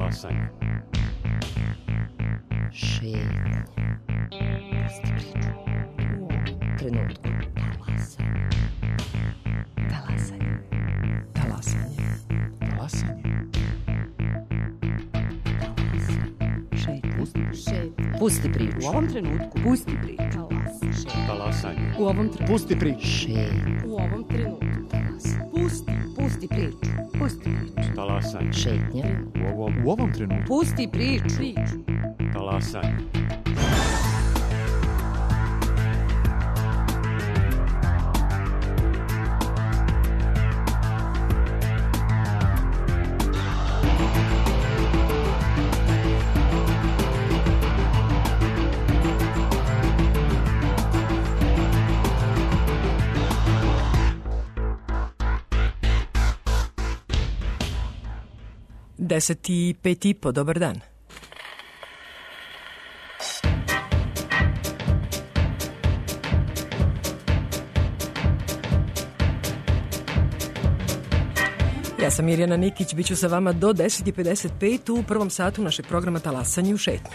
Talasanje. Šetnja. Pusti priču. U ovom trenutku. Talasanje. Talasanje. Talasanje. Šetnja. Pusti priču. U ovom trenutku. Pusti priču. Talasanje. U ovom trenutku. Pusti priču. Šetnja. U ovom trenutku. Pusti priču. Pusti priču. Talasanje. Šetnja. U ovom trenutku. Pusti priču. Talasanje. Deset i 5:30, dobar dan. Ja sam Mirjana Nikić, bit ću sa vama do 10:55 u prvom satu našeg programa Talasanje u šetnji.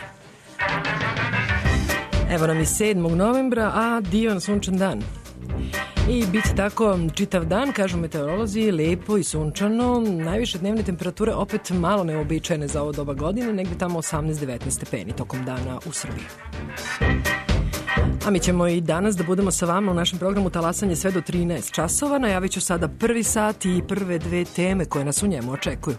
Evo nam i 7. novembra, a divan sunčan dan. I bit tako čitav dan, kažu meteorolozi, lepo i sunčano, najviše dnevne temperature opet malo neobičajene za ovo doba godine, negde tamo 18-19 stepeni tokom dana u Srbiji. A mi ćemo i danas da budemo sa vama u našem programu Talasanje sve do 13 časova. Najavit ću sada prvi sat i prve dve teme koje nas u njemu očekuju.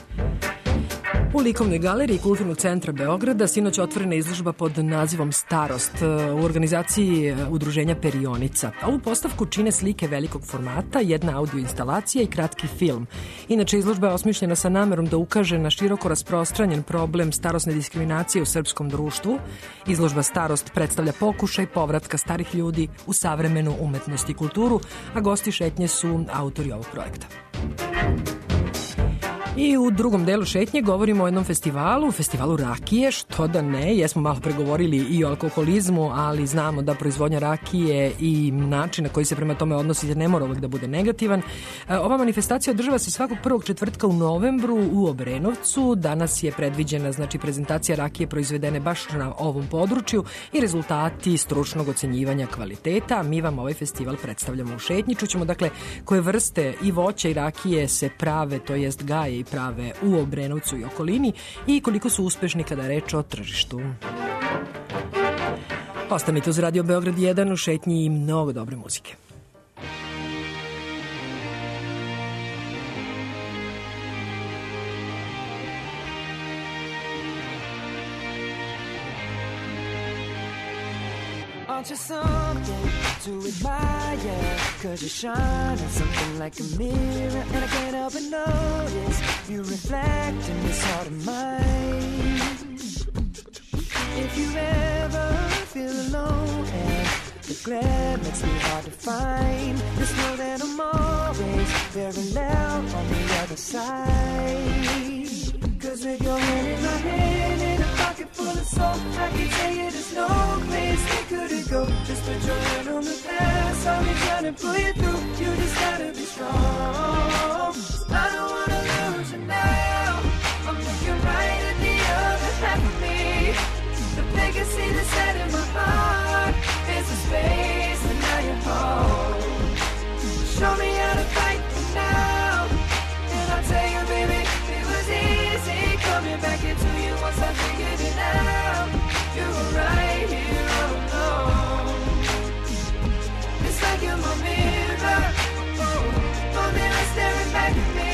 U Likovnoj galeriji Kulturnog centra Beograda sinoć otvorena izložba pod nazivom Starost u organizaciji udruženja Perionica. A ovu postavku čine slike velikog formata, jedna audio instalacija i kratki film. Inače, izložba je osmišljena sa namerom da ukaže na široko rasprostranjen problem starosne diskriminacije u srpskom društvu. Izložba Starost predstavlja pokušaj povratka starih ljudi u savremenu umetnost i kulturu, a gosti šetnje su autori ovog projekta. I u drugom delu šetnje govorimo o jednom festivalu rakije, što da ne, jesmo malo pregovorili i o alkoholizmu, ali znamo da proizvodnja rakije i način na koji se prema tome odnosi ne mora uvek da bude negativan. Ova manifestacija održava se svakog prvog četvrtka u novembru u Obrenovcu. Danas je predviđena prezentacija rakije proizvedene baš na ovom području i rezultati stručnog ocenjivanja kvaliteta. Mi vam ovaj festival predstavljamo u šetnji. Čućemo dakle koje vrste i voća i rakije se prave, to jest gaje i prave u Obrenovcu i okolini i koliko su uspešni kada je reč o tržištu. Ostanite uz Radio Beograd 1 u šetnji i mnogo dobre muzike. Aren't you something to admire? 'Cause you shine on something like a mirror, and I can't help but notice you reflect in this heart of mine. If you ever feel alone and the glare makes me hard to find, just know that I'm always parallel on the other side. 'Cause with your hand in my hand and a pocket full of soul, I can tell you there's no place we couldn't go. Just put your hand on the past, I'll be trying to pull you through. You just gotta be strong. I don't wanna lose you now. I'm looking right at the other half of me. The vacancy that's set in my heart is a space, and now you're home. Show me how to fight for now, and I'll tell you, baby, it was easy coming back into you once I figured it out. You were right here all alone. It's like you're my mirror, my mirror staring back at me.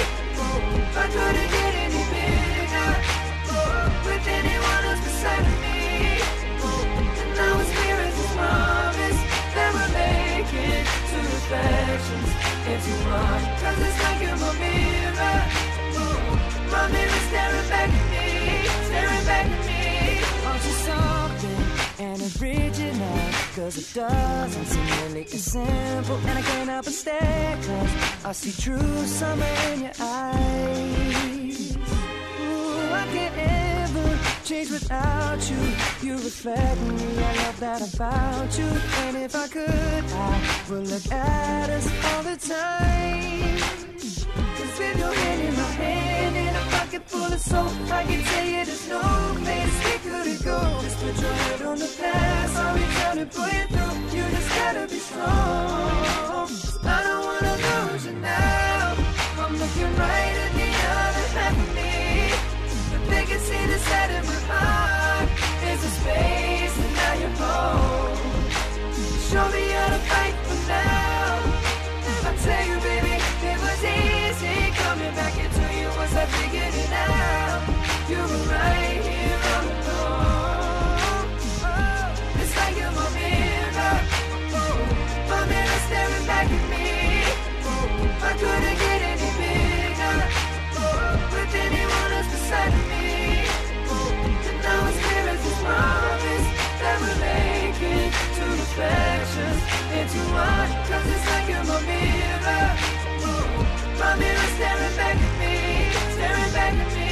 I couldn't get any bigger with anyone else beside of me. And now it's clear as a promise that we're making two reflections into one. 'Cause it's like you're my mirror, my mirror staring back at me, staring back at me. Aren't you something and original? 'Cause it doesn't seem really as simple, and I can't help but stare, 'cause I see true summer in your eyes. Ooh, I can't ever change without you. You reflect me, I love that about you. And if I could, I would look at us all the time. 'Cause with your hand in my hand and a pocket pocket full of soap. I can tell you there's no place we couldn't go. Just put your head on the past, I'll reach out and pull you through. You just gotta be strong. I don't wanna lose you now. I'm looking right at the other half of me. The vacancy that's set in my heart is a space, and now you're home. Show me how to fight for now. I tell you, baby, it was easy coming back into you once I figured it out. You were right here all along. Oh, it's like you're my mirror. Oh, my mirror staring back at me. Oh, I couldn't get any bigger. Oh, with anyone else beside of me. Oh, and now it's clear as this promise that we're making two reflections into one. 'Cause it's like you're my mirror. Oh, my mirror staring back at me, staring back at me.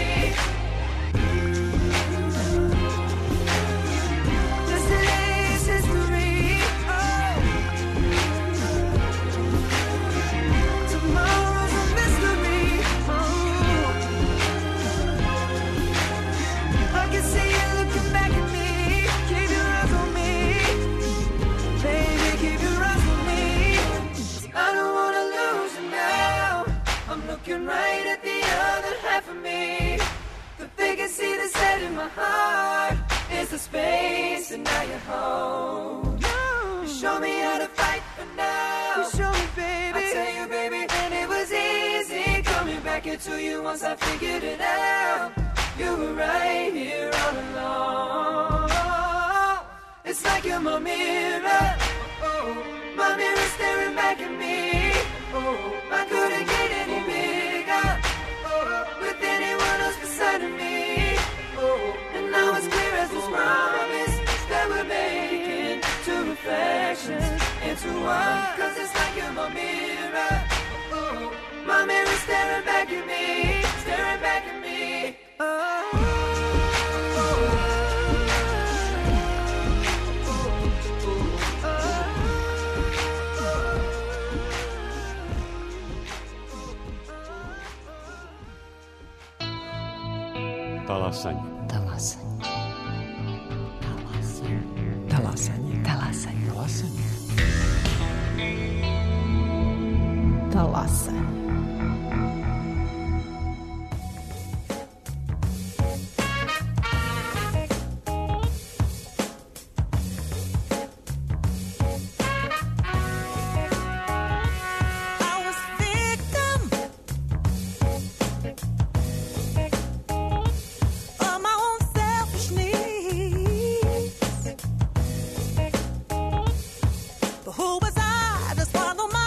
Yesterday's history. Oh. Tomorrow's a mystery. Oh. I can see you looking back at me. Keep your eyes on me. Baby, keep your eyes on me. I don't wanna lose you now. I'm looking right at the other half of me. The vacancy that's set in my heart is the space, and now you're home. You show me how to fight for now. You show me, baby. I tell you, baby, and it was easy coming back into you once I figured it out. You were right here all along. It's like you're my mirror. Oh, my mirror staring back at me. Oh, I couldn't get any bigger. Oh, with anyone else beside of me. Oh, and now it's clear as this promise that we're making two reflections into one. 'Cause it's like you're my mirror. Oh, my mirror staring back at me, staring back at me. Oh. Talasanje. Talasanje. Talasanje. Talasanje. Talasanje. Talasanje. Talasanje. Who was I to swallow my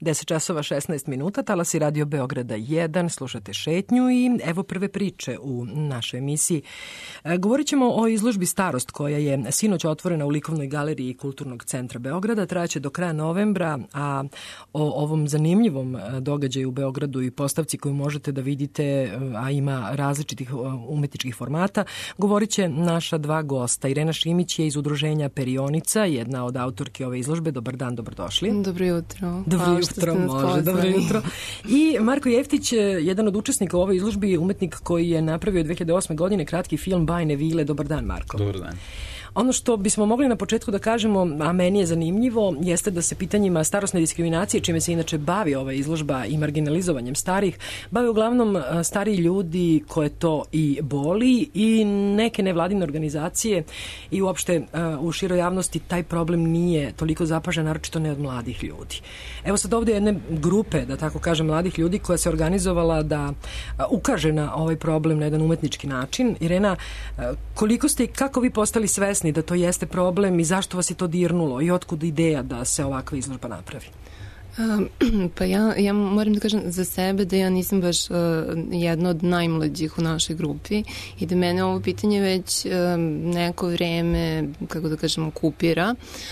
10 časova 16 minuta, talasi Radio Beograda 1, slušate Šetnju i evo prve priče u našoj emisiji. Govorit ćemo o izložbi Starost koja je sinoć otvorena u Likovnoj galeriji Kulturnog centra Beograda. Trajaće do kraja novembra, a o ovom zanimljivom događaju u Beogradu i postavci koju možete da vidite, a ima različitih umetničkih formata, govorit će naša dva gosta. Irena Šimić je iz udruženja Perionica, jedna od autorki ove izložbe. Dobar dan, dobrodošli. Dobro jutro. Dobro jutro, može, dobro jutro. I Marko Jeftić, jedan od učesnika u ovoj izložbi, umetnik koji je napravio 2008. godine kratki film Bajne vile. Dobar dan, Marko. Dobar dan. Ono što bismo mogli na početku da kažemo, a meni je zanimljivo, jeste da se pitanjima starosne diskriminacije, čime se inače bavi ova izložba i marginalizovanjem starih, bave uglavnom stariji ljudi koje to i boli i neke nevladine organizacije i uopšte u široj javnosti taj problem nije toliko zapažen, naročito ne od mladih ljudi. Evo sad ovdje jedne grupe, da tako kažem, mladih ljudi koja se organizovala da ukaže na ovaj problem na jedan umetnički način. Irena, koliko ste i kako vi postali svesni da to jeste problem i zašto vas je to dirnulo i otkud ideja da se ovakva izložba napravi? Pa ja moram da kažem za sebe da ja nisam baš jedna od najmlađih u našoj grupi i da mene ovo pitanje već neko vreme, kako da kažem, okupira.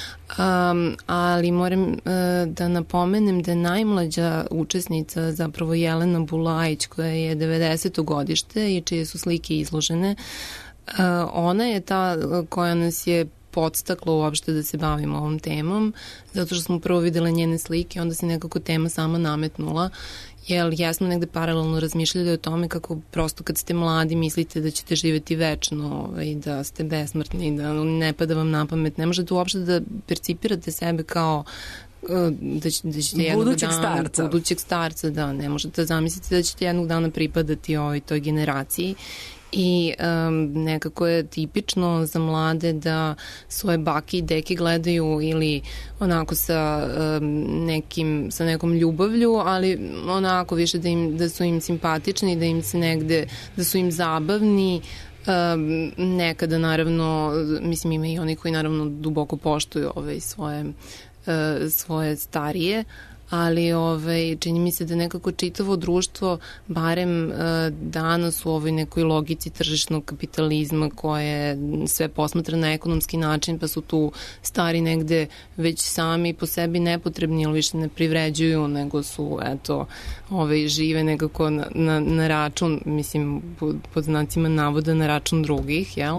Ali moram da napomenem da je najmlađa učesnica zapravo Jelena Bulajić koja je 90. godište i čije su slike izložene. Ona je ta koja nas je podstakla uopšte da se bavimo ovom temom, zato što smo prvo videle njene slike, onda se nekako tema sama nametnula, jer jesmo negde paralelno razmišljali o tome kako prosto kad ste mladi mislite da ćete živjeti večno i da ste besmrtni, da ne pada vam na pamet, ne možete uopšte da percipirate sebe kao da ćete jednog dana, budućeg starca, da, ne možete da zamislite da ćete jednog dana pripadati toj generaciji. I nekako je tipično za mlade da svoje bake i deke gledaju ili onako sa nekom ljubavlju, ali onako više da su im simpatični, da im se negde, da su im zabavni. Nekada naravno, mislim ima i oni koji naravno duboko poštuju svoje starije, ali čini mi se da nekako čitavo društvo, barem danas u ovoj nekoj logici tržišnog kapitalizma koje sve posmatra na ekonomski način, pa su tu stari negde već sami po sebi nepotrebni, ili više ne privređuju, nego su, žive nekako na račun, mislim, pod znacima navoda na račun drugih, jel?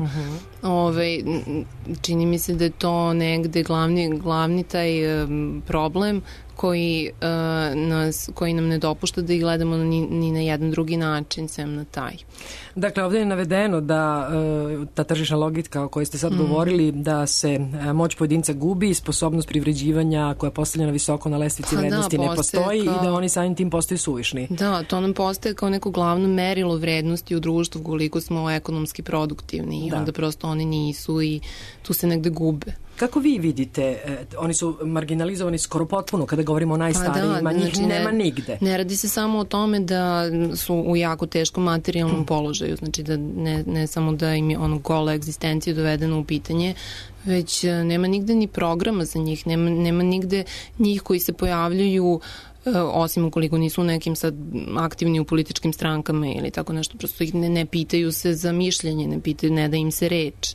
Čini mi se da je to negde glavni taj problem koji nam ne dopušta da ih gledamo ni na jedan drugi način, sem na taj. Dakle, ovdje je navedeno da ta tržišna logika o kojoj ste sad govorili, da se moć pojedinca gubi, sposobnost privređivanja koja je postavljena visoko na lestvici vrednosti ne postoji i da oni samim tim postaju suvišni. Da, to nam postaje kao neko glavno merilo vrednosti u društvu koliko smo ekonomski produktivni i onda prosto oni nisu i tu se negde gube. Kako vi vidite, oni su marginalizovani skoro potpuno kada govorimo o najstarijima, njih nema nigde. Ne radi se samo o tome da su u jako teškom materijalnom položaju, znači da ne samo da im je gola egzistencija dovedena u pitanje, već nema nigde ni programa za njih, nema nigde njih koji se pojavljuju osim ukoliko nisu nekim sad aktivni u političkim strankama ili tako nešto, prosto ih ne pitaju se za mišljenje, ne da im se reč.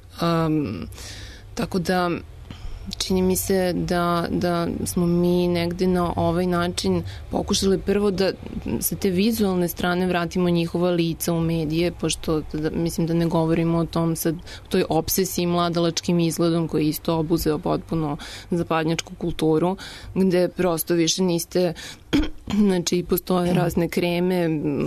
Tako da čini mi se da smo mi negde na ovaj način pokušali prvo da sa te vizualne strane vratimo njihova lica u medije, pošto mislim da ne govorimo o tom sad, toj obsesiji mladalačkim izgledom koji je isto obuzeo potpuno zapadnjačku kulturu, gde prosto više niste znači postoje razne kreme,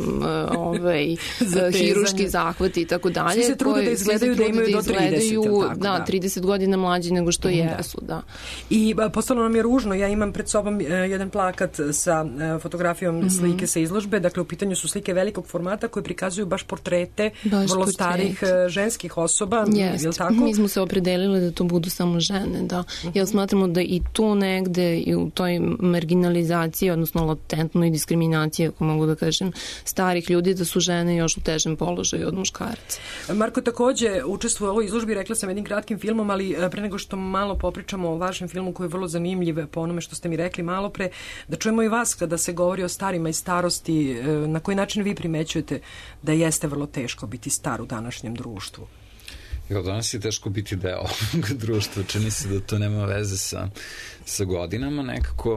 hiruški zahvati i tako dalje. Svi se trude da izgledaju da imaju do 30. Da, 30 godina mlađi nego što jesu, da. I postalo nam je ružno, ja imam pred sobom jedan plakat sa fotografijom slike sa izložbe, dakle u pitanju su slike velikog formata koje prikazuju baš portrete vrlo starih ženskih osoba, je li tako? Mi smo se opredelili da to budu samo žene, da. Jer smatramo da i tu negde i u toj marginalizaciji, odnosno latentnoj diskriminaciji, ako mogu da kažem, starih ljudi, da su žene još u težem položaju od muškaraca. Marko takođe učestvuje u ovoj izložbi, rekla sam jednim kratkim filmom, ali pre nego što malo popričamo o vašem filmu koji je vrlo zanimljiv po onome što ste mi rekli malo pre, da čujemo i vas kada se govori o starima i starosti, na koji način vi primećujete da jeste vrlo teško biti star u današnjem društvu? Danas je teško biti deo ovog društva. Čini se da to nema veze sa godinama. Nekako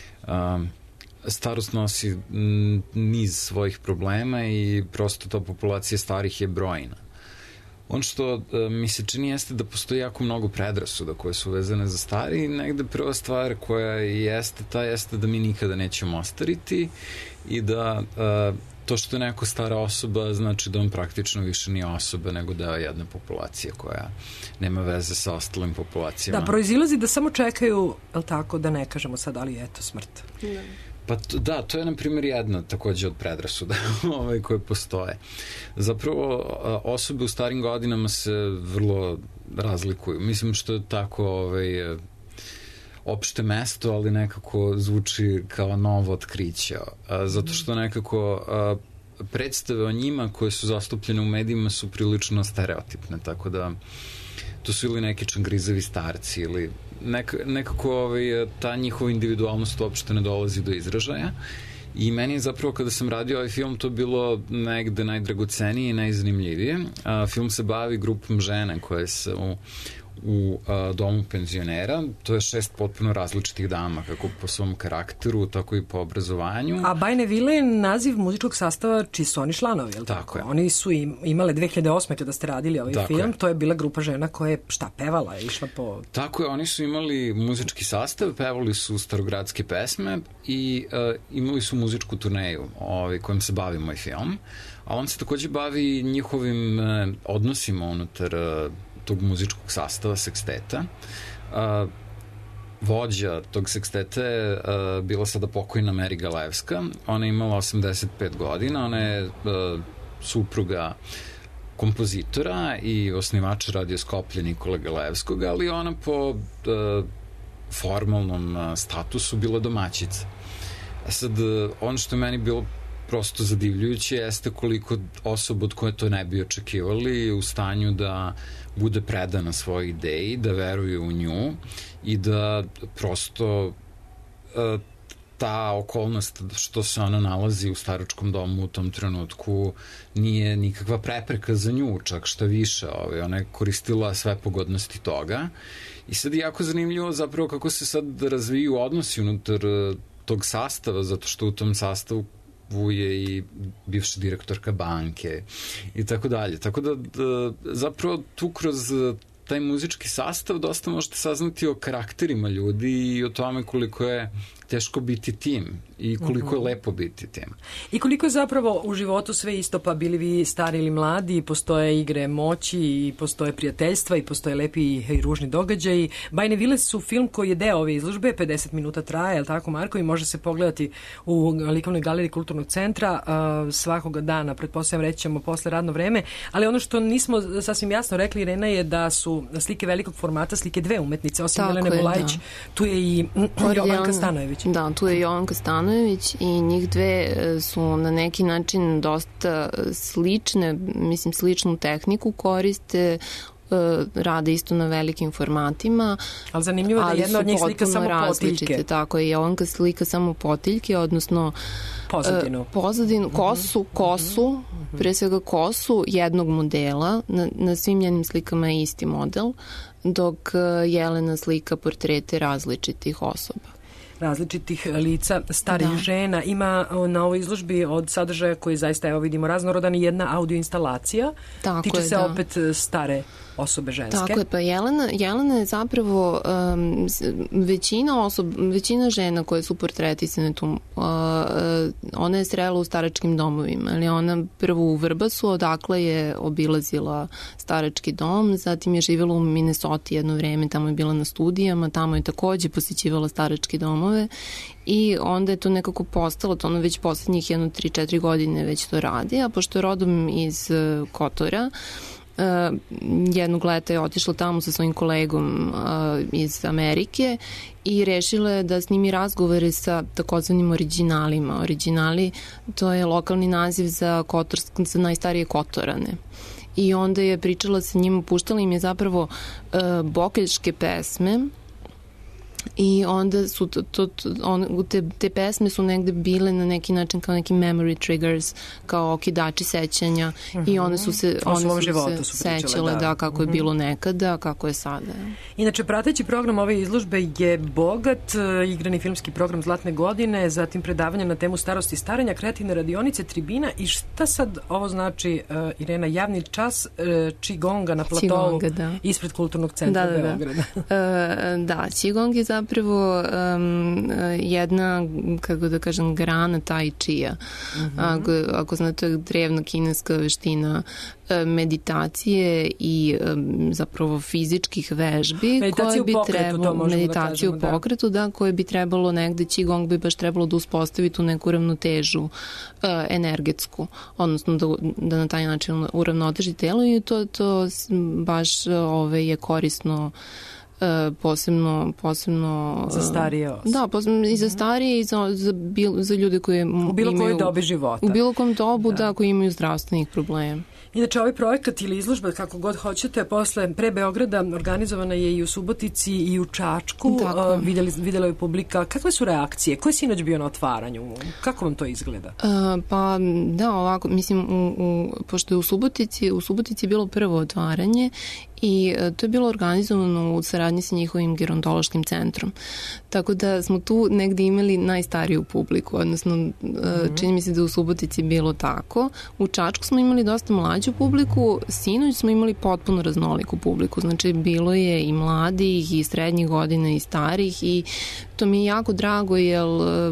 starost nosi niz svojih problema i prosto ta populacija starih je brojna. Ono što mi se čini jeste da postoji jako mnogo predrasuda koje su vezane za stari i negde prva stvar koja jeste da mi nikada nećemo ostariti i da to što je neko stara osoba znači da on praktično više nije osoba nego da je jedna populacija koja nema veze sa ostalim populacijama. Da, proizilazi da samo čekaju, je li tako, da ne kažemo sad, ali eto, smrt. Pa da, to je na primjer jedna takođe od predrasuda koje postoje. Zapravo osobe u starim godinama se vrlo razlikuju. Mislim što je tako opšte mesto, ali nekako zvuči kao novo otkriće. Zato što nekako predstave o njima koje su zastupljene u medijima su prilično stereotipne, tako da to su ili neki čangrizavi starci ili nekako ta njihova individualnost uopšte ne dolazi do izražaja. I meni je zapravo kada sam radio ovaj film to bilo negde najdragocenije i najzanimljivije. Film se bavi grupom žena koje se u domu penzionera. To je 6 potpuno različitih dama, kako po svom karakteru, tako i po obrazovanju. A Bajne vile je naziv muzičkog sastava čiji su oni članovi, je li tako? Oni su imale 2008. kada ste radili ovaj film, to je bila grupa žena koja je pevala, išla po... Tako je, oni su imali muzički sastav, pevali su starogradske pesme i imali su muzičku turneju kojom se bavi moj film. A on se takođe bavi njihovim odnosima unutar tog muzičkog sastava, seksteta. Vođa tog seksteta je bila sada pokojna Meri Galevska. Ona je imala 85 godina. Ona je supruga kompozitora i osnivača Radio Skoplje Nikole Galevskog, ali ona po formalnom statusu bila domaćica. Sad, ono što je meni bilo prosto zadivljujuće jeste koliko osoba od koje to ne bi očekivali u stanju da bude predana svojoj ideji, da veruje u nju i da prosto ta okolnost što se ona nalazi u staračkom domu u tom trenutku nije nikakva prepreka za nju, čak šta više. Ona je koristila sve pogodnosti toga. I sad je jako zanimljivo zapravo kako se sad razviju odnosi unutar tog sastava, zato što u tom sastavu je i bivša direktorka banke i tako dalje. Tako da zapravo tu kroz taj muzički sastav dosta možete saznati o karakterima ljudi i o tome koliko je teško biti tim i koliko je lepo biti tim. I koliko je zapravo u životu sve isto, pa bili vi stari ili mladi, postoje igre moći i postoje prijateljstva i postoje lepi i ružni događaji. Bajne vile su film koji je deo ove izložbe, 50 minuta traje, je li tako, Marko, i može se pogledati u likovnoj galeriji Kulturnog centra svakoga dana, pretpostavljam reći ćemo posle radno vreme, ali ono što nismo sasvim jasno rekli, Irena, je da su slike velikog formata, slike dve umetnice, osim Jelene Bulajić, tu je i Jovanka Stanojević. Da, tu je Jovanka Stanojević i njih dve su na neki način dosta slične, mislim sličnu tehniku koriste, rade isto na velikim formatima. Ali zanimljivo da jedna od njih slika samo potiljke. Tako je, Jovanka slika samo potiljke, odnosno pozadinu, kosu, pre svega kosu jednog modela, na svim njenim slikama je isti model, dok Jelena slika portrete različitih osoba. Različitih lica, starih žena. Ima na ovoj izložbi od sadržaja koji zaista, evo vidimo, raznorodan, jedna audio instalacija. Tiče se opet stare osobe ženske. Tako je, pa Jelena je zapravo većina žena koje su portretisane tu, ona je srela u staračkim domovima, ali ona prvo u Vrbasu, odakle je obilazila starački dom, zatim je živjela u Minnesota jedno vreme, tamo je bila na studijama, tamo je takođe posjećivala starački domove i onda je to nekako postalo, to ono već poslednjih 3-4 godine već to radi, a pošto je rodom iz Kotora, jednog leta je otišla tamo sa svojim kolegom iz Amerike i rešila je da snimi razgovore sa takozvanim originalima. Originali, to je lokalni naziv za najstarije Kotorane. I onda je pričala sa njima, puštala im je zapravo bokeljške pesme i onda su te pesme su negde bile na neki način kao neki memory triggers, kao okidači sećanja i one su se sećale da kako je bilo nekada, kako je sada. Inače, prateći program ove izložbe je bogat, igrani filmski program Zlatne godine, zatim predavanje na temu starosti i starenja, kreativne radionice, tribina i šta sad ovo znači, Irena, javni čas Qigonga na platovu ispred Kulturnog centra Beograda. Da, Qigong je zapravo jedna, kako da kažem, grana tai chia. Ako znate, drevna kineska veština meditacije i zapravo fizičkih vežbi meditaciju u pokretu, da, koje bi trebalo negde, Qigong bi baš trebalo da uspostavi tu neku ravnotežu energetsku, odnosno da na taj način uravnoteži telo i to baš je korisno posebno za starije osobe. Da, posebno i za starije i za ljude koji u bilo kojoj dobi života. U bilo kom dobu, da, koji imaju zdravstvenih problema. Inače, ovaj projekat ili izložba, kako god hoćete, pre Beograda organizovana je i u Subotici i u Čačku. Vidjela je publika. Kakve su reakcije? Ko je sinoć bio na otvaranju? Kako vam to izgleda? Pa da, ovako, mislim, pošto je u Subotici je bilo prvo otvaranje i to je bilo organizovano u saradnji sa njihovim gerontološkim centrom. Tako da smo tu negde imali najstariju publiku, odnosno čini mi se da u Subotici je bilo tako. U Čačku smo imali dosta mlađu publiku, sinoć smo imali potpuno raznoliku publiku, znači bilo je i mladih i srednjih godina i starih i to mi je jako drago jer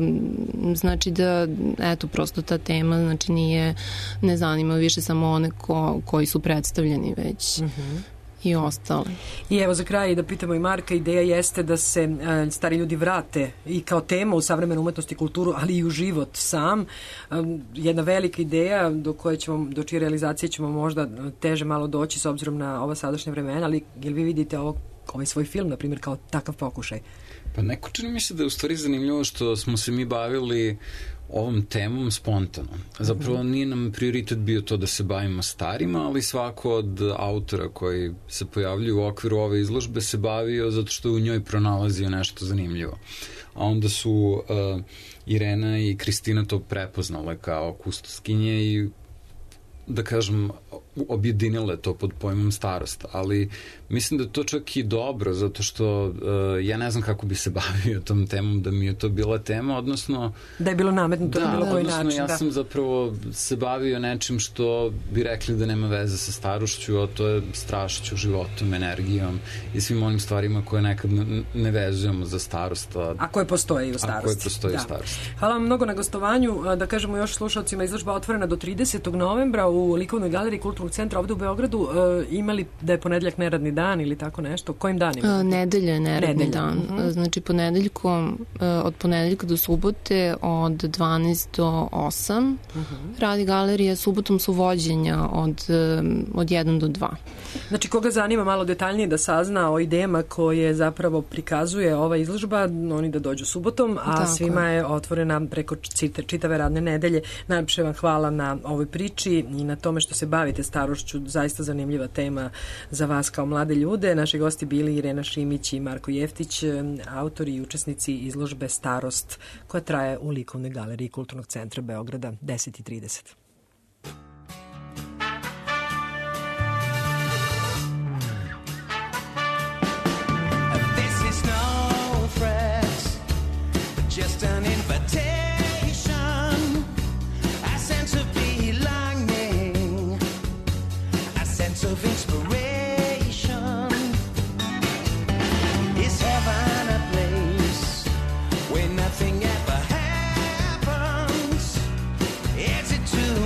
znači da, eto, prosto ta tema znači ne zanima više samo one koji su predstavljeni već. I ostale. I evo za kraj da pitamo i Marka, ideja jeste da se stari ljudi vrate i kao tema u savremenu umetnost i kulturu, ali i u život sam. Jedna velika ideja do čije realizacije ćemo možda teže malo doći s obzirom na ova sadašnja vremena, ali jel vi vidite ovaj svoj film, na primjer, kao takav pokušaj? Pa neko čini mi se da je u stvari zanimljivo što smo se mi bavili ovom temom spontano. Zapravo nije nam prioritet bio to da se bavimo starima, ali svako od autora koji se pojavljuju u okviru ove izložbe se bavio zato što je u njoj pronalazio nešto zanimljivo. A onda su Irena i Kristina to prepoznale kao kustoskinje i da kažem, objedinile to pod pojmom starost, ali mislim da je to čak i dobro, zato što ja ne znam kako bi se bavio tom temom, da mi je to bila tema, odnosno da je bilo nametnuto na bilo koji način. Ja sam zapravo se bavio nečim što bi rekli da nema veze sa starošću, a to je strašću, životom, energijom i svim onim stvarima koje nekad ne vezujemo za starost. A koje postoje i u starosti. Hvala vam mnogo na gostovanju. Da kažemo još slušalcima, izložba otvorena do 30. novembra u Likovnoj galeriji Kulturnog centra ovde u Beogradu. Imali da je ponedeljak neradni dan ili tako nešto? Kojim danima? Nedelja je neradni dan. Znači od ponedeljka do subote od 12 do 8 radi galerija, subotom su vođenja od 1 do 2. Znači, koga zanima malo detaljnije da sazna o idejama koje zapravo prikazuje ova izložba, oni da dođu subotom, a svima je otvorena preko čitave radne nedelje. Najlepše vam hvala na ovoj priči i na tome što se bavite starošću, zaista zanimljiva tema za vas kao mlade ljude. Naši gosti bili Irena Šimić i Marko Jeftić, autori i učesnici izložbe Starost, koja traje u Likovnoj galeriji Kulturnog centra Beograda 10:30. Just an invitation, a sense of belonging, a sense of inspiration. Is heaven a place where nothing ever happens? Is it too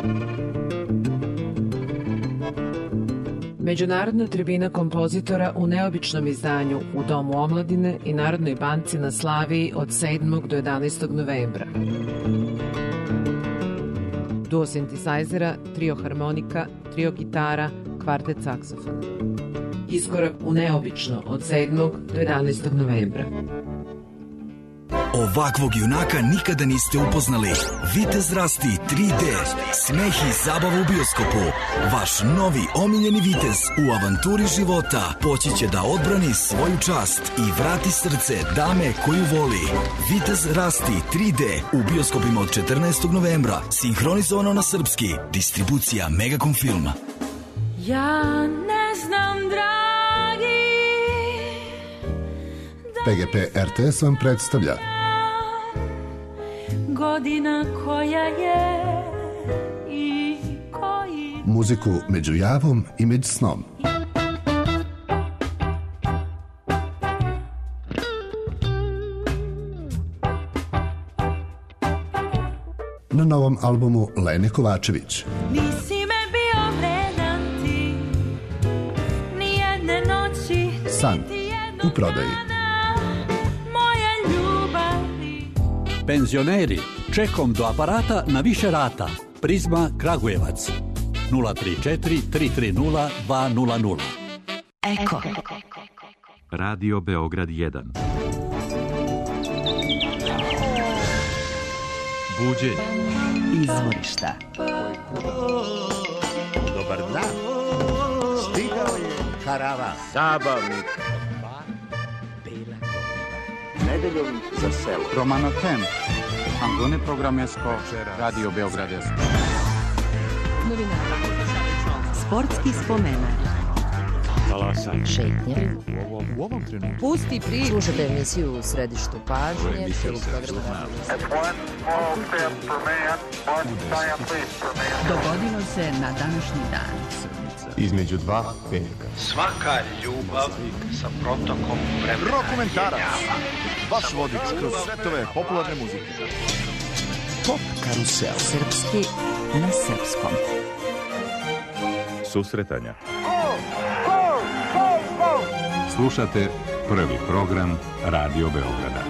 Međunarodna tribina kompozitora u neobičnom izdanju u Domu omladine i Narodnoj banci na Slaviji od 7. do 11. novembra. Duo sintesajzera, trio harmonika, trio gitara, kvartet saksofona. Iskorak u neobično od 7. do 11. novembra. Ovakvog junaka nikada niste upoznali. Vitez Rasti 3D. Smeh i zabava u bioskopu. Vaš novi omiljeni vitez u avanturi života poći će da odbrani svoju čast i vrati srce dame koju voli. Vitez Rasti 3D u bioskopima od 14. novembra. Sinhronizovano na srpski. Distribucija Megacom Filma. Ja ne znam, dragi. PGP RTS vam predstavlja Godina koja je i koji... muziku među javom i među snom. Na novom albumu Lene Kovačević. Nisi me bio vredan ti, nijedne noći. San u prodaji. Penzioneri, čekom do aparata na više rata. Prizma Kragujevac 034 330 200. Eko. Radio Beograd 1. Buđenje. Izvorišta. Dobar dan. Stigao je karavan. Zabavnik. Nedeljom za selo. Romano Tem. Angone Programesko. Radio Beogradesko. Novinara. Sportski spomenak. Talasanje. Šetnje. U ovom trenutku. Pusti priču. Slušate emisiju u središtu pažnje. Dogodilo se na današnji dan. Između dva veka. Svaka ljubav sa protokom vremena. Rokomentarac. Vaš vodič kroz svetove popularne muzike. Pop karusel. Srpski na srpskom. Susretanja. Slušate prvi program Radio Beograda.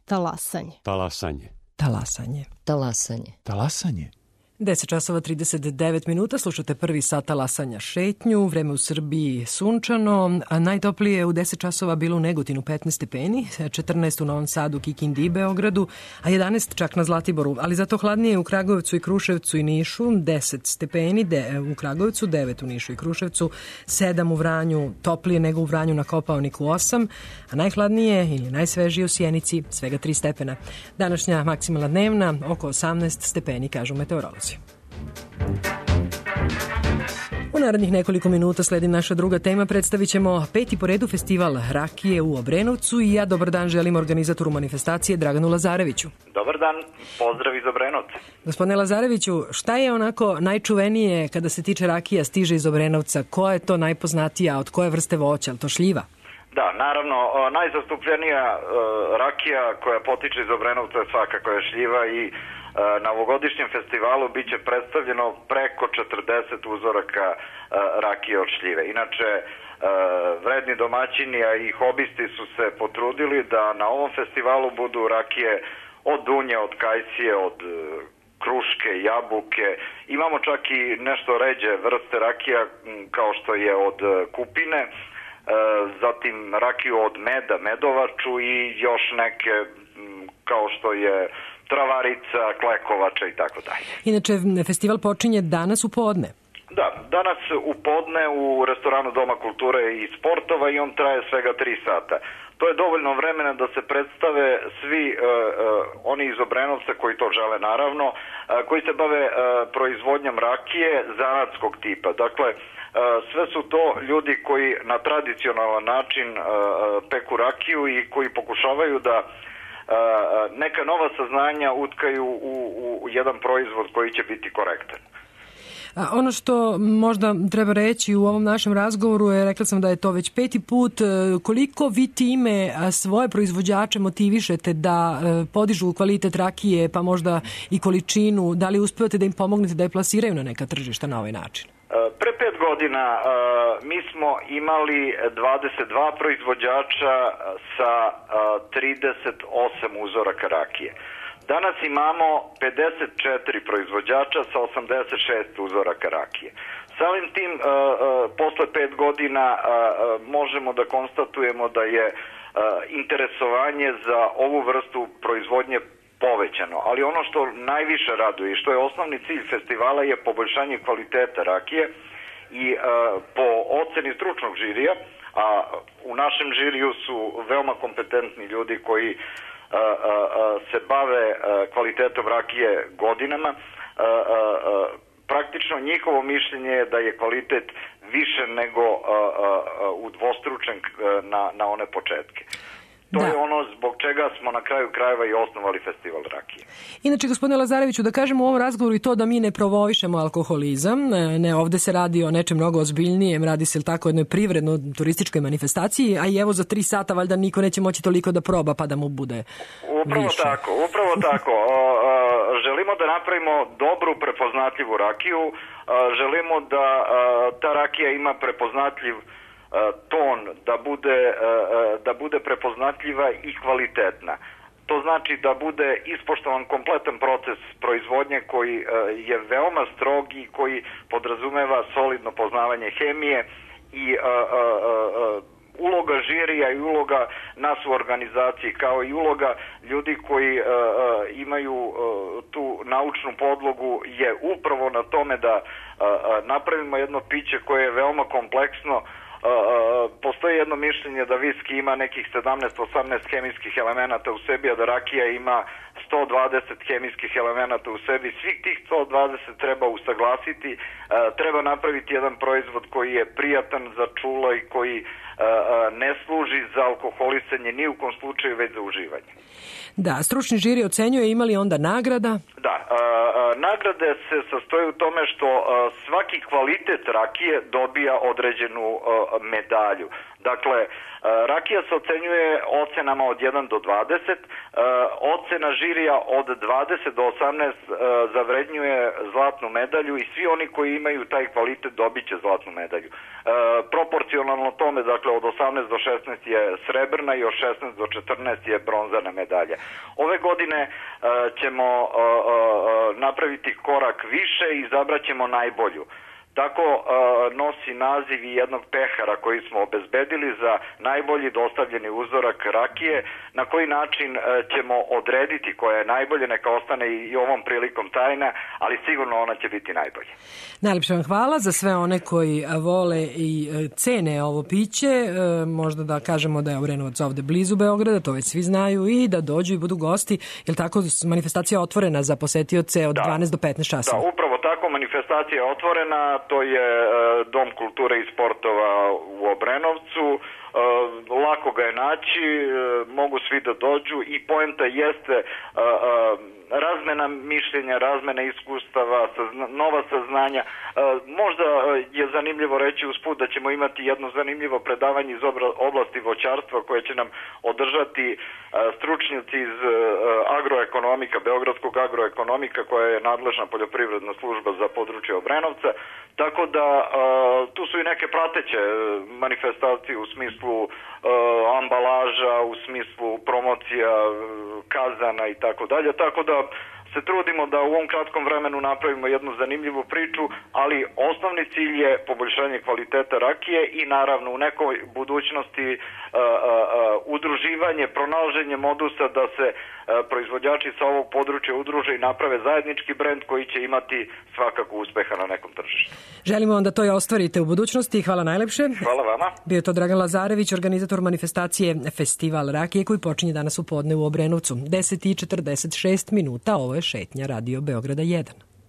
Talasanje. Talasanje. Talasanje. Talasanje. Talasanje. 10 časova 39 minuta, slušate prvi sat talasanja šetnju, vreme u Srbiji sunčano, a najtoplije u 10 časova bilo u Negotinu 15 stepeni, 14 u Novom Sadu, Kikindi i Beogradu, a 11 čak na Zlatiboru, ali zato hladnije u Kragujevcu i Kruševcu i Nišu, 10 stepeni, u Kragujevcu, 9 u Nišu i Kruševcu, 7 u Vranju, toplije nego u Vranju na Kopaoniku 8, a najhladnije ili najsvežije u Sjenici, svega 3 stepena. Današnja maksimalna dnevna, oko 18 stepeni, kažu meteorolozi. U narednih nekoliko minuta sledi naša druga tema. Predstavit ćemo 5. po redu festival rakije u Obrenovcu i ja dobar dan želim organizatoru manifestacije Draganu Lazareviću. Dobar dan, pozdrav iz Obrenovca. Gospodine Lazareviću, šta je onako najčuvenije kada se tiče rakija stiže iz Obrenovca? Koja je to najpoznatija, od koje vrste voća, ali to šljiva? Da, naravno, najzastupljenija rakija koja potiče iz Obrenovca je svakako je šljiva i na ovogodišnjem festivalu biće predstavljeno preko 40 uzoraka rakije od šljive. Inače, vredni domaćini i hobisti su se potrudili da na ovom festivalu budu rakije od dunje, od kajsije, od kruške, jabuke. Imamo čak i nešto ređe vrste rakija kao što je od kupine, zatim rakiju od meda, medovaču i još neke kao što je travarica, klekovača i tako dalje. Inače, festival počinje danas u podne. Da, danas u podne u restoranu Doma kulture i sportova i on traje svega 3 sata. To je dovoljno vremena da se predstave svi oni iz Obrenovca koji to žele naravno, koji se bave proizvodnjom rakije zanatskog tipa. Dakle, sve su to ljudi koji na tradicionalan način peku rakiju i koji pokušavaju da neka nova saznanja utkaju u jedan proizvod koji će biti korektan. Ono što možda treba reći u ovom našem razgovoru je, rekla sam da je to već 5. put, koliko vi time svoje proizvođače motivišete da podižu kvalitet rakije, pa možda i količinu, da li uspevate da im pomognete da je plasiraju na neka tržišta na ovaj način? Pre 5 godina mi smo imali 22 proizvođača sa 38 uzoraka rakije. Danas imamo 54 proizvođača sa 86 uzoraka rakije. Samim tim, posle 5 godina možemo da konstatujemo da je interesovanje za ovu vrstu proizvodnje povećano. Ali ono što najviše raduje i što je osnovni cilj festivala je poboljšanje kvaliteta rakije i po oceni stručnog žirija, a u našem žiriju su veoma kompetentni ljudi koji se bave kvalitetom rakije godinama, praktično njihovo mišljenje je da je kvalitet više nego udvostručen na one početke. To je ono zbog čega smo na kraju krajeva i osnovali festival rakije. Inače, gospodine Lazareviću, da kažemo u ovom razgovoru i to da mi ne promovišemo alkoholizam, ne, ovde se radi o nečem mnogo ozbiljnijem, radi se tako jednoj privredno turističkoj manifestaciji, a i evo za 3 sata valjda niko neće moći toliko da proba pa da mu bude više. Upravo tako. Želimo da napravimo dobru prepoznatljivu rakiju, želimo da ta rakija ima prepoznatljiv ton, da bude prepoznatljiva i kvalitetna. To znači da bude ispoštovan kompletan proces proizvodnje koji je veoma strog i koji podrazumeva solidno poznavanje hemije i uloga žirija i uloga nas u organizaciji kao i uloga ljudi koji imaju tu naučnu podlogu je upravo na tome da napravimo jedno piće koje je veoma kompleksno. Postoji jedno mišljenje da viski ima nekih 17-18 hemijskih elemenata u sebi, a da rakija ima 120 hemijskih elemenata u sebi. Svih tih 120 treba usaglasiti, treba napraviti jedan proizvod koji je prijatan za čulo i koji ne služi za alkoholisanje ni u kom slučaju, već za uživanje. Da, stručni žiri ocenjuje, ima li onda nagrada? Da, nagrade se sastoje u tome što svaki kvalitet rakije dobija određenu medalju. Dakle, rakija se ocenjuje ocenama od 1 do 20, ocena žirija od 20 do 18 zavrednjuje zlatnu medalju i svi oni koji imaju taj kvalitet dobit će zlatnu medalju. Proporcionalno tome, dakle, od 18 do 16 je srebrna i od 16 do 14 je bronzana medalja. Ove godine ćemo napraviti korak više i izabrat ćemo najbolju. Tako nosi naziv i jednog pehara koji smo obezbedili za najbolji dostavljeni uzorak rakije. Na koji način ćemo odrediti koja je najbolje, neka ostane i ovom prilikom tajna, ali sigurno ona će biti najbolje. Najlepše vam hvala za sve one koji vole i cene ovo piće. Možda da kažemo da je Obrenovac ovde blizu Beograda, to već svi znaju, i da dođu i budu gosti. Je li tako manifestacija otvorena za posetioce od 12 do 15 časova? Da, upravo tako, manifestacija je otvorena. To je Dom kulture i sportova u Obrenovcu, lako ga je naći, mogu svi da dođu i poenta jeste razmena mišljenja, razmena iskustava, nova saznanja. Možda je zanimljivo reći usput da ćemo imati jedno zanimljivo predavanje iz oblasti voćarstva koje će nam održati stručnjaci iz agroekonomika, Beogradskog agroekonomika, koja je nadležna poljoprivredna služba za područje Obrenovca. Tako da tu su i neke prateće manifestacije u smislu ambalaža, u smislu promocija kazana i tako dalje. Tako da se trudimo da u ovom kratkom vremenu napravimo jednu zanimljivu priču, ali osnovni cilj je poboljšanje kvaliteta rakije i naravno u nekoj budućnosti udruživanje, pronalaženje modusa da se proizvođači sa ovog područja udruže i naprave zajednički brend koji će imati svakako uspeha na nekom tržištu. Želimo vam da to i ostvarite u budućnosti. Hvala najlepše. Hvala vama. Bio to Dragan Lazarević, organizator manifestacije Festival rakije koji počinje danas u podne u Obrenovcu. 10:46 minuta, ovo je šetnja Radio Beograda 1.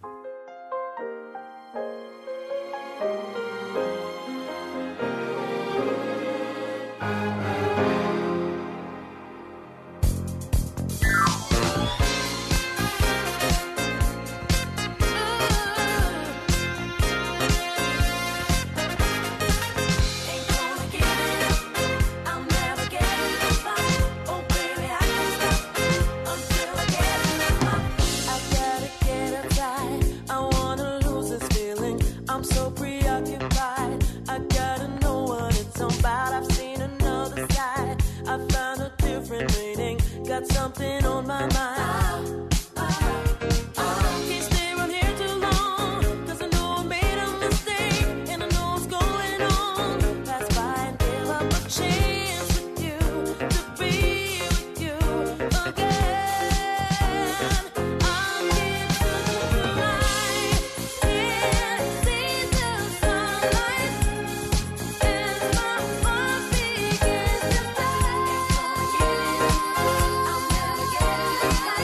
Something on my mind. Can't stay around here too long, 'cause I know I made a mistake, and I know what's going on. Pass by and give up a chance with you, to be with you again. I'm here to cry, can't see the sunlight, as my heart begins to die.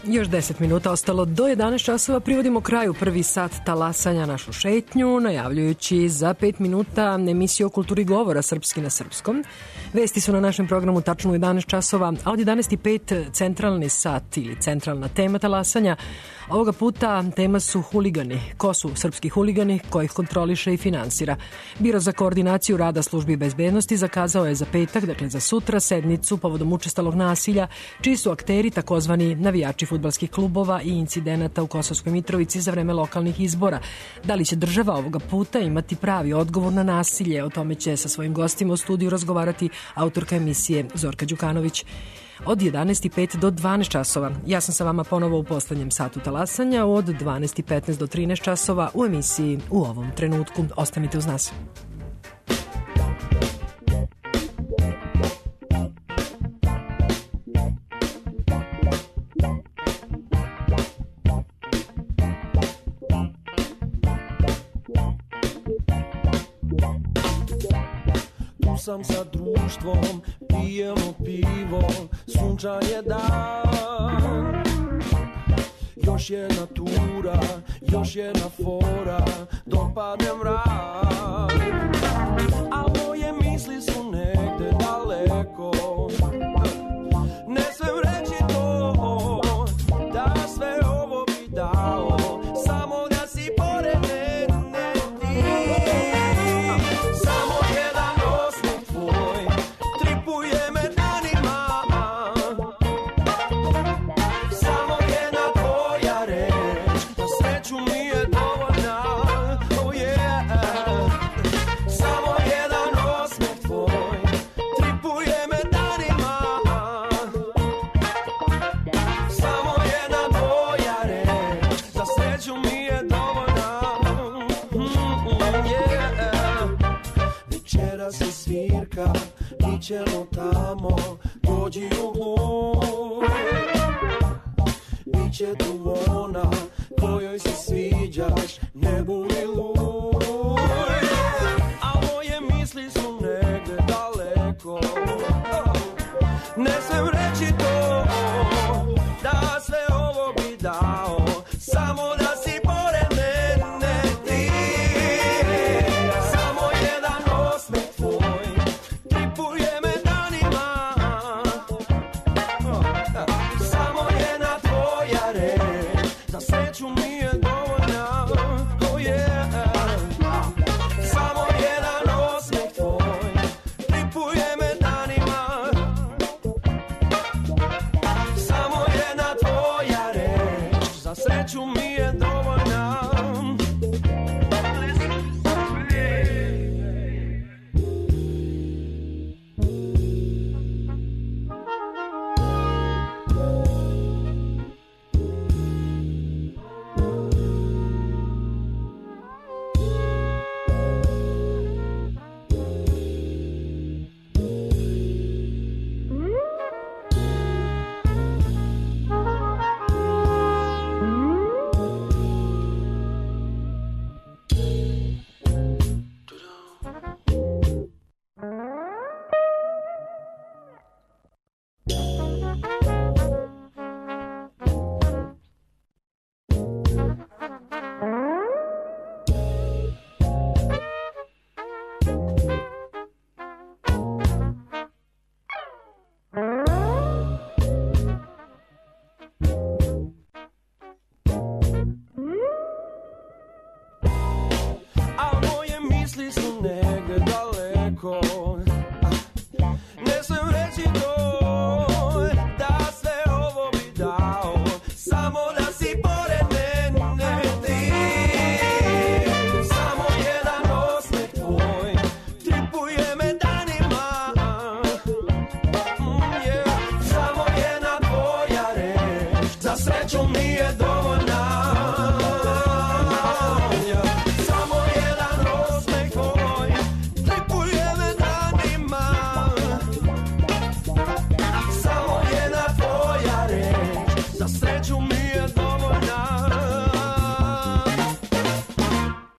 Još 10 minuta ostalo do 11 časova. Privodimo kraju prvi sat talasanja našu šetnju, najavljujući za 5 minuta emisiju o kulturi govora srpski na srpskom. Vesti su na našem programu tačno u 11 časova, a od 11.05 centralni sat ili centralna tema talasanja. Ovoga puta tema su huligani. Ko su srpski huligani, ko ih kontroliše i finansira? Biro za koordinaciju rada službi bezbednosti zakazao je za petak, dakle za sutra, sednicu povodom učestalog nasilja, čiji su akteri takozvani navijači fudbalskih klubova i incidenata u Kosovskoj Mitrovici za vreme lokalnih izbora. Da li će država ovoga puta imati pravi odgovor na nasilje? O tome će sa svojim gostima u studiju razgovarati autorka emisije Zorka Đukanović. Od 11.05 do 12 časova. Ja sam sa vama ponovo u poslednjem satu talasanja od 12.15 do 13 časova u emisiji U ovom trenutku. Ostanite uz nas. Sam sa društvom, pijemo pivo, sunčan je dan. Još jedna tura, još jedna fora, dopadne mrak. A moje misli su negde daleko, ne smem reći to, da sve ovo bi dao, samo da si pored mene ti. Samo jedan osmeh tvoj tripuje me danima, samo jedna tvoja reč na sreću mi je dovoljna, oh yeah. Samo jedan osmeh tvoj tripuje me danima, samo jedna tvoja reč za sreću mi je dovoljna, yeah. Večeras je svirka, mi ćemo tamo, dođi u glum. Biće tu ona kojoj se sviđaš, ne budi luj. A moje misli su negde daleko, ne smem reći to, da sve ovo bi dao, samo da si pored mene ti. Samo jedan osmeh tvoj tripuje me danima, samo jedna tvoja reč za sreću mi je dovoljna, oh yeah. Samo jedan osmeh tvoj tripuje me danima, samo jedna tvoja reč za sreću mi je dovoljna. A moje misli su negde daleko,